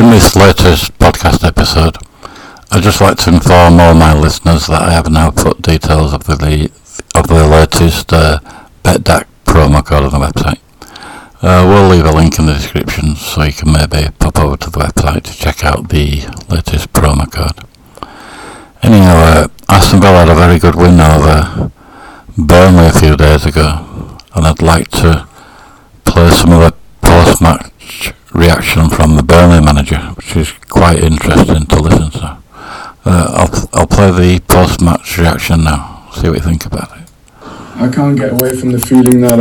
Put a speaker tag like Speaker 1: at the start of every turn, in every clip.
Speaker 1: In this latest podcast episode, I'd just like to inform all my listeners that I have now put details of the latest BetDAQ promo code on the website. We'll leave a link in the description so you can maybe pop over to the website to check out the latest promo code. Anyhow, Aston Villa had a very good win over Burnley a few days ago, and I'd like to play some of the post-match reaction from the Burnley manager, which is quite interesting to listen to. I'll play the post-match reaction now, see what you think about it.
Speaker 2: I can't get away from the feeling that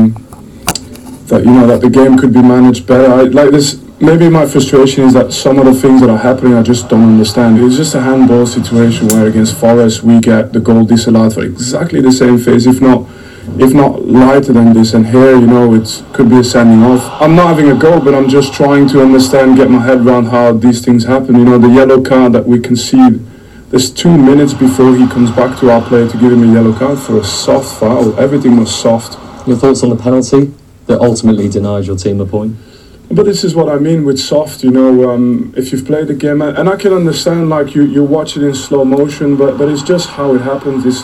Speaker 2: that the game could be managed better. Maybe my frustration is that some of the things that are happening I just don't understand. It's just a handball situation where against Forest we get the goal disallowed for exactly the same phase, if not lighter than this, and here, it could be a sending off. I'm not having a go, but I'm just trying to understand, get my head around how these things happen. The yellow card that we concede, there's 2 minutes before he comes back to our player to give him a yellow card for a soft foul. Everything was soft.
Speaker 3: Your thoughts on the penalty that ultimately denied your team a point?
Speaker 2: But this is what I mean with soft, if you've played the game, and I can understand, you watch it in slow motion, but it's just how it happens. It's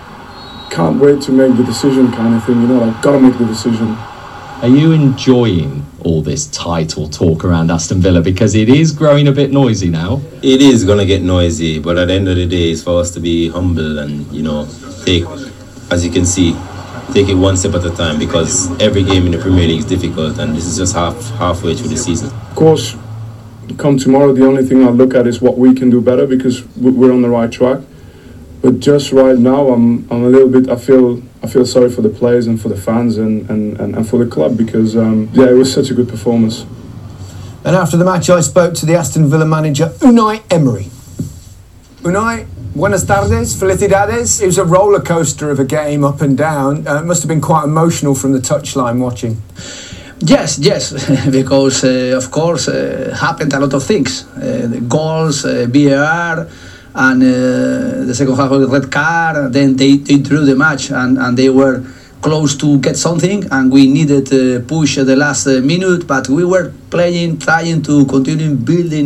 Speaker 2: can't wait to make the decision kind of thing, gotta make the decision.
Speaker 3: Are you enjoying all this title talk around Aston Villa? Because it is growing a bit noisy now.
Speaker 4: It is going to get noisy, but at the end of the day, it's for us to be humble and, take, as you can see, take it one step at a time, because every game in the Premier League is difficult, and this is just halfway through the season.
Speaker 2: Of course, come tomorrow, the only thing I'll look at is what we can do better, because we're on the right track. But just right now, I'm a little bit. I feel sorry for the players and for the fans and for the club, because it was such a good performance.
Speaker 5: And after the match, I spoke to the Aston Villa manager Unai Emery. Unai, buenas tardes, felicidades. It was a roller coaster of a game, up and down. It must have been quite emotional from the touchline watching.
Speaker 6: Yes, because of course happened a lot of things. The goals, VAR. And the second half of the red card, then they drew the match, and they were close to get something, and we needed to push at the last minute, but we were trying to continue building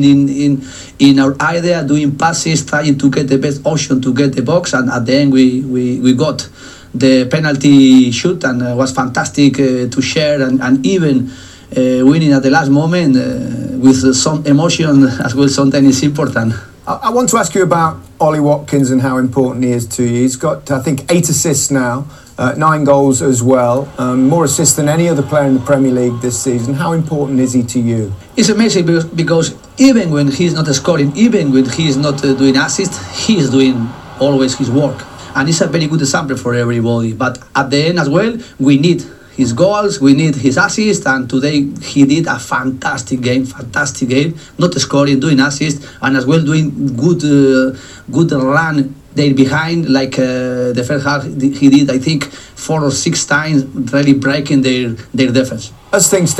Speaker 6: in our idea, doing passes, trying to get the best option to get the box, and at the end we got the penalty shoot, and it was fantastic to share, and even winning at the last moment with some emotion as well. Sometimes it's important.
Speaker 5: I want to ask you about Ollie Watkins and how important he is to you. He's got, I think, 8 assists now, 9 goals as well, more assists than any other player in the Premier League this season. How important is he to you?
Speaker 6: It's amazing because even when he's not scoring, even when he's not doing assists, he's doing always his work. And it's a very good example for everybody. But at the end as well, we need his goals, we need his assists, and today he did a fantastic game, not scoring, doing assists, and as well doing good run there behind, like the first half he did, I think, 4 or 6 times, really breaking their defense.
Speaker 5: As things stand